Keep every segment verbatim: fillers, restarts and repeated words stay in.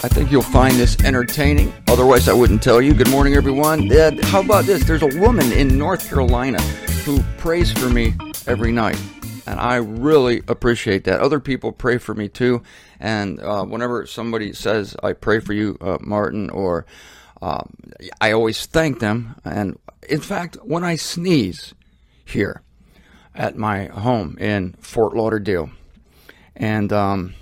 I think you'll find this entertaining. Otherwise, I wouldn't tell you. Good morning, everyone. Uh, how about this? There's a woman in North Carolina who prays for me every night. And I really appreciate that. Other people pray for me too. And uh, whenever somebody says, I pray for you, uh, Martin, or um, I always thank them. And in fact, when I sneeze here at my home in Fort Lauderdale, and um,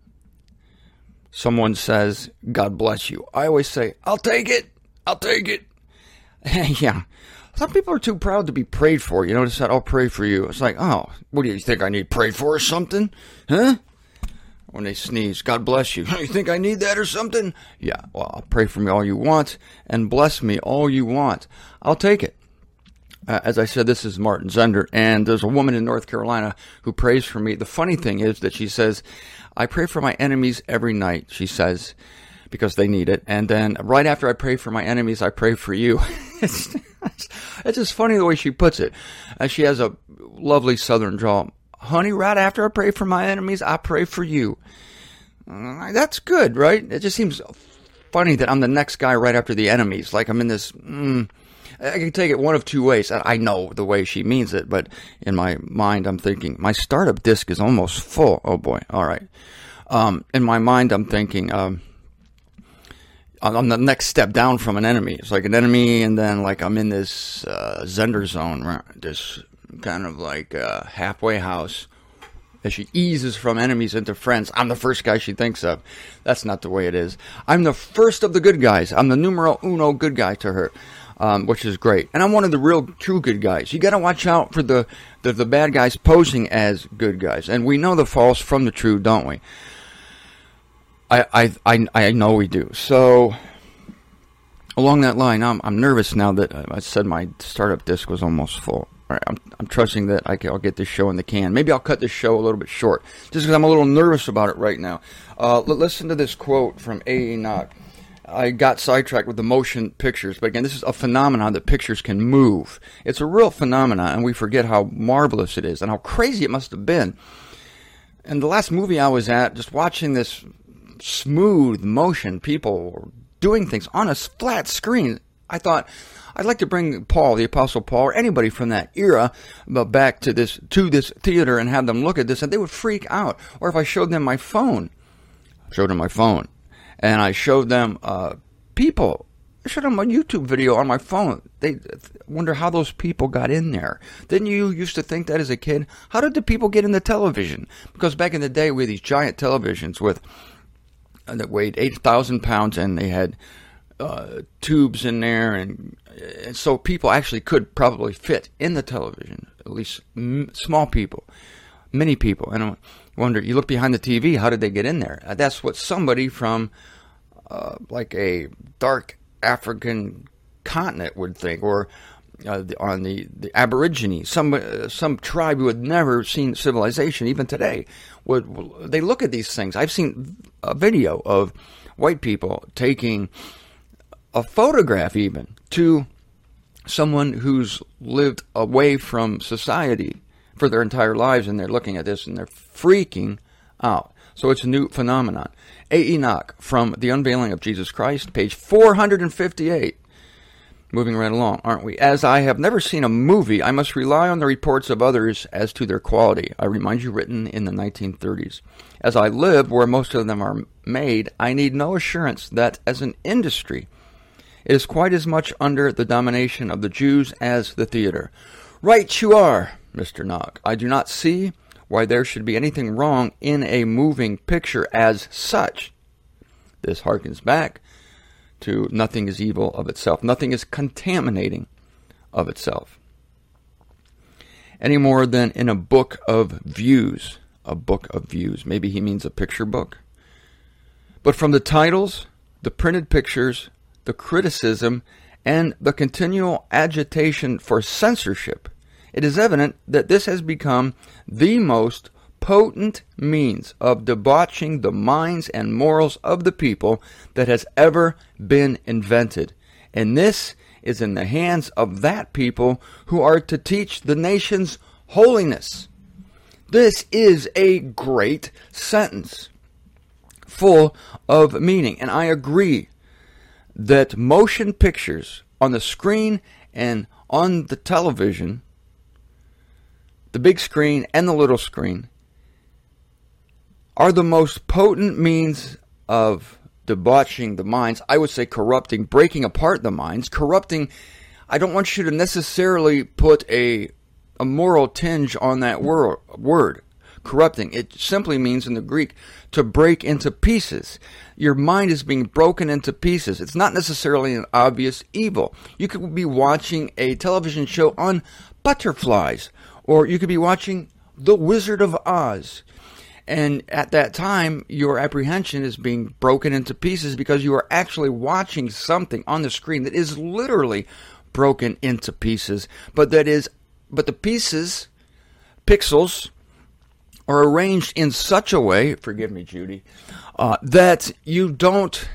someone says, God bless you, I always say, I'll take it. I'll take it. Yeah. Some people are too proud to be prayed for. You know, just said, I'll pray for you. It's like, oh, what do you think I need prayed for or something? Huh? When they sneeze, God bless you. You think I need that or something? Yeah, well, I'll pray for me all you want and bless me all you want. I'll take it. Uh, as I said, this is Martin Zender, and there's a woman in North Carolina who prays for me. The funny thing is that she says, I pray for my enemies every night, she says, because they need it. And then right after I pray for my enemies, I pray for you. it's, it's just funny the way she puts it. Uh, she has a lovely southern drawl. Honey, right after I pray for my enemies, I pray for you. Uh, that's good, right? It just seems funny that I'm the next guy right after the enemies. Like I'm in this... Mm, I can take it one of two ways. I know the way she means it, but in my mind, I'm thinking, my startup disk is almost full. Oh, boy. All right. Um, in my mind, I'm thinking... Um, I'm the next step down from an enemy. It's like an enemy, and then like I'm in this uh, Zender zone, right? This kind of like uh, halfway house. As she eases from enemies into friends, I'm the first guy she thinks of. That's not the way it is. I'm the first of the good guys. I'm the numero uno good guy to her, um, which is great. And I'm one of the real true good guys. You got to watch out for the, the the bad guys posing as good guys, and we know the false from the true, don't we? I, I I I know we do. So along that line, I'm I'm nervous now that I said my startup disk was almost full. All right, I'm I'm trusting that I can, I'll get this show in the can. Maybe I'll cut this show a little bit short, just because I'm a little nervous about it right now. Uh, l- listen to this quote from A. Enoch. I got sidetracked with the motion pictures, but again, this is a phenomenon that pictures can move. It's a real phenomenon, and we forget how marvelous it is and how crazy it must have been. And the last movie I was at, just watching this smooth motion, people doing things on a flat screen, I thought I'd like to bring Paul, the Apostle Paul, or anybody from that era back to this to this theater and have them look at this, and they would freak out. Or if I showed them my phone, showed them my phone, and I showed them uh, people, I showed them a YouTube video on my phone. They wonder how those people got in there. Didn't you used to think that as a kid? How did the people get in the television? Because back in the day, we had these giant televisions with that weighed eight thousand pounds, and they had uh, tubes in there, and, and so people actually could probably fit in the television, at least m- small people, many people. And I wonder, you look behind the T V, how did they get in there? Uh, that's what somebody from uh, like a dark African continent would think, or uh, the, on the, the Aborigines, some uh, some tribe who had never seen civilization, even today, would, would they look at these things? I've seen a video of white people taking a photograph even to someone who's lived away from society for their entire lives, and they're looking at this and they're freaking out. So it's a new phenomenon. A. Enoch from The Unveiling of Jesus Christ, page four hundred fifty-eight. Moving right along, aren't we? As I have never seen a movie, I must rely on the reports of others as to their quality. I remind you, written in the nineteen thirties. As I live where most of them are made, I need no assurance that as an industry, it is quite as much under the domination of the Jews as the theater. Right you are, Mister Knock. I do not see why there should be anything wrong in a moving picture as such. This harkens back to nothing is evil of itself. Nothing is contaminating of itself. Any more than in a book of views. A book of views. Maybe he means a picture book. But from the titles, the printed pictures, the criticism, and the continual agitation for censorship, it is evident that this has become the most potent means of debauching the minds and morals of the people that has ever been invented. And this is in the hands of that people who are to teach the nation's holiness. This is a great sentence. full of meaning. And I agree that motion pictures on the screen and on the television, the big screen and the little screen, are the most potent means of debauching the minds. I would say corrupting, breaking apart the minds. Corrupting, I don't want you to necessarily put a, a moral tinge on that word, word. Corrupting. It simply means in the Greek to break into pieces. Your mind is being broken into pieces. It's not necessarily an obvious evil. You could be watching a television show on butterflies, or you could be watching The Wizard of Oz. And at that time, your apprehension is being broken into pieces because you are actually watching something on the screen that is literally broken into pieces. But that is, but the pieces, pixels, are arranged in such a way, forgive me, Judy, uh, that you don't,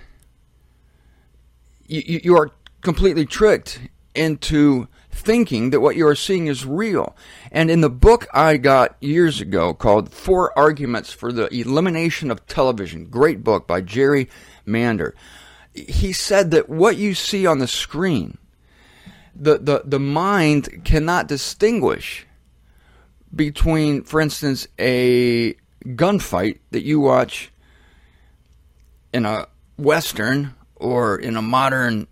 you, you are completely tricked into thinking that what you are seeing is real. And in the book I got years ago called Four Arguments for the Elimination of Television, great book by Jerry Mander, he said that what you see on the screen, the, the, the mind cannot distinguish between, for instance, a gunfight that you watch in a Western or in a modern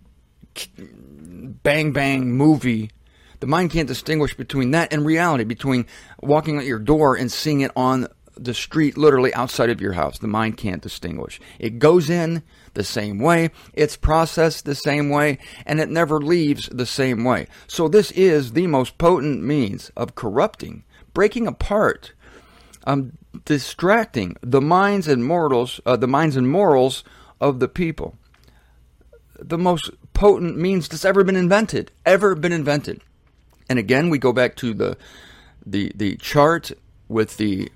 bang bang movie. The mind can't distinguish between that and reality, between walking at your door and seeing it on the street literally outside of your house. The mind can't distinguish. It goes in the same way, it's processed the same way, and it never leaves the same way. So this is the most potent means of corrupting, breaking apart, um, distracting the minds and mortals, uh, the minds and morals of the people. The most potent means that's ever been invented, ever been invented. And again, we go back to the the the chart with the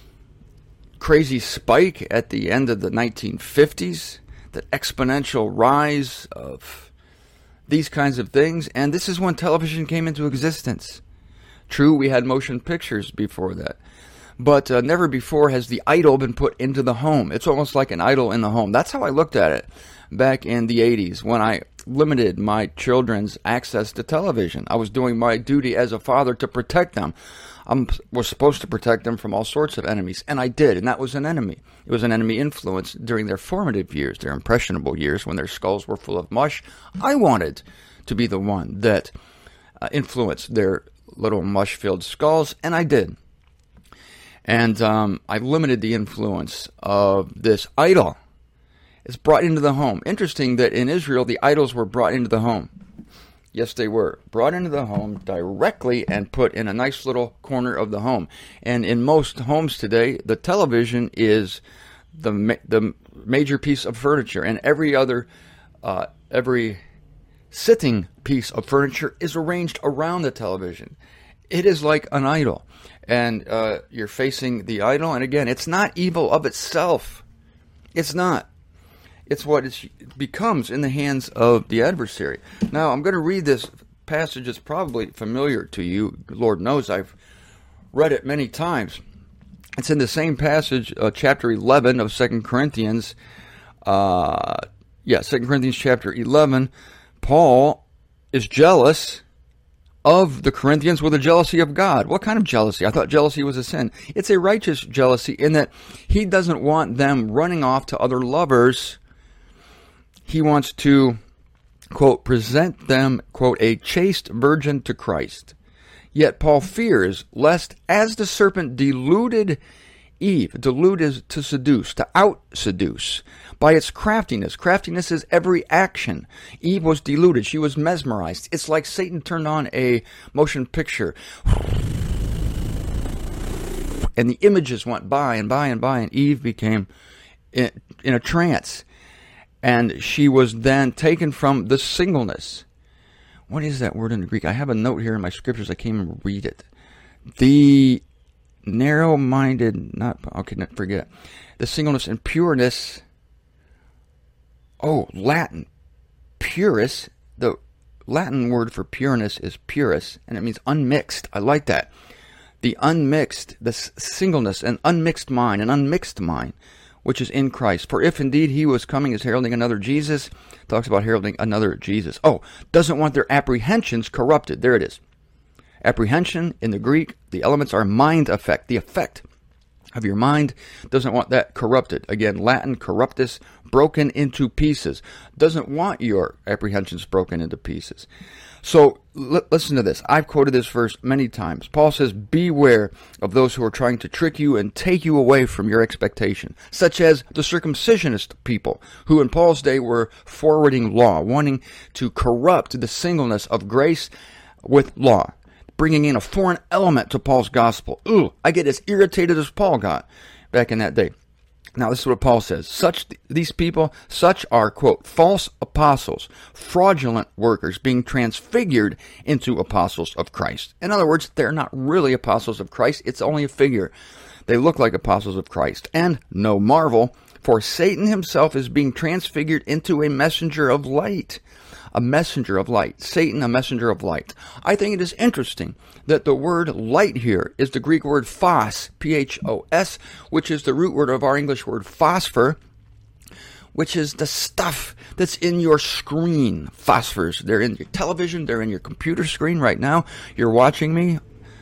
crazy spike at the end of the nineteen fifties, the exponential rise of these kinds of things, and this is when television came into existence. True, we had motion pictures before that, but uh, never before has the idol been put into the home. It's almost like an idol in the home. That's how I looked at it back in the eighties when I limited my children's access to television. I was doing my duty as a father to protect them. I was supposed to protect them from all sorts of enemies, and I did, and that was an enemy. It was an enemy influence during their formative years, their impressionable years, when their skulls were full of mush. I wanted to be the one that uh, influenced their little mush-filled skulls, and I did. And um, I limited the influence of this idol. It's brought into the home. Interesting that in Israel, the idols were brought into the home. Yes, they were. Brought into the home directly and put in a nice little corner of the home. And in most homes today, the television is the ma- the major piece of furniture, and every other, uh, every sitting piece of furniture is arranged around the television. It is like an idol. And uh, you're facing the idol, and again, it's not evil of itself. It's not. It's what it becomes in the hands of the adversary. Now, I'm going to read this passage. It's probably familiar to you. Lord knows I've read it many times. It's in the same passage, uh, chapter eleven of Second Corinthians. Uh, yeah, Second Corinthians chapter eleven. Paul is jealous of the Corinthians with a jealousy of God. What kind of jealousy? I thought jealousy was a sin. It's a righteous jealousy in that he doesn't want them running off to other lovers. He wants to, quote, present them, quote, a chaste virgin to Christ. Yet Paul fears lest as the serpent deluded Eve, delude is to seduce, to out-seduce, by its craftiness. Craftiness is every action. Eve was deluded. She was mesmerized. It's like Satan turned on a motion picture, and the images went by and by and by, and Eve became in, in a trance. And she was then taken from the singleness. What is that word in the Greek? I have a note here in my scriptures. I can't even read it. The narrow-minded, not, okay, forget it. The singleness and pureness. Oh, Latin. Purus. The Latin word for pureness is purus, and it means unmixed. I like that. The unmixed, the singleness, an unmixed mind, an unmixed mind which is in Christ. For if indeed he was coming as heralding another Jesus, talks about heralding another Jesus. Oh, doesn't want their apprehensions corrupted. There it is. Apprehension in the Greek, the elements are mind effect, the effect of your mind. Doesn't want that corrupted. Again, Latin, corruptus, broken into pieces. Doesn't want your apprehensions broken into pieces. So, l- listen to this. I've quoted this verse many times. Paul says, beware of those who are trying to trick you and take you away from your expectation, such as the circumcisionist people, who in Paul's day were forwarding law, wanting to corrupt the singleness of grace with law, bringing in a foreign element to Paul's gospel. Ooh, I get as irritated as Paul got back in that day. Now, this is what Paul says. Such, these people, such are, quote, false apostles, fraudulent workers, being transfigured into apostles of Christ. In other words, they're not really apostles of Christ. It's only a figure. They look like apostles of Christ. And no marvel, for Satan himself is being transfigured into a messenger of light. A messenger of light. Satan, a messenger of light. I think it is interesting that the word light here is the Greek word phos, P H O S, which is the root word of our English word phosphor, which is the stuff that's in your screen. Phosphors. They're in your television. They're in your computer screen right now. You're watching me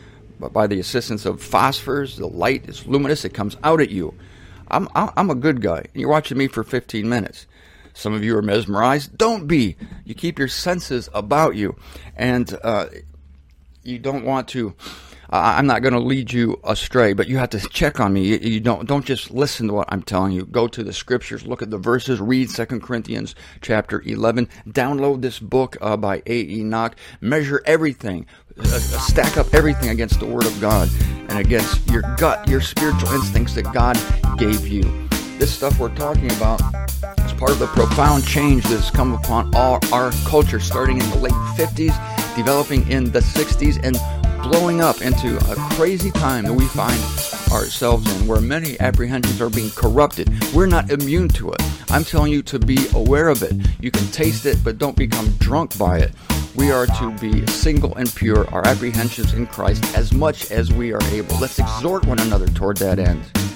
by the assistance of phosphors. The light is luminous. It comes out at you. I'm, I'm a good guy. You're watching me for fifteen minutes. Some of you are mesmerized. Don't be. You keep your senses about you. And uh, you don't want to, uh, I'm not going to lead you astray, but you have to check on me. You, you don't don't just listen to what I'm telling you. Go to the scriptures, look at the verses, read Second Corinthians chapter eleven. Download this book uh, by A. Enoch. Measure everything. Uh, stack up everything against the Word of God and against your gut, your spiritual instincts that God gave you. This stuff we're talking about is part of the profound change that's come upon all our culture, starting in the late fifties, developing in the sixties, and blowing up into a crazy time that we find ourselves in, where many apprehensions are being corrupted. We're not immune to it. I'm telling you to be aware of it. You can taste it, but don't become drunk by it. We are to be single and pure, our apprehensions in Christ, as much as we are able. Let's exhort one another toward that end.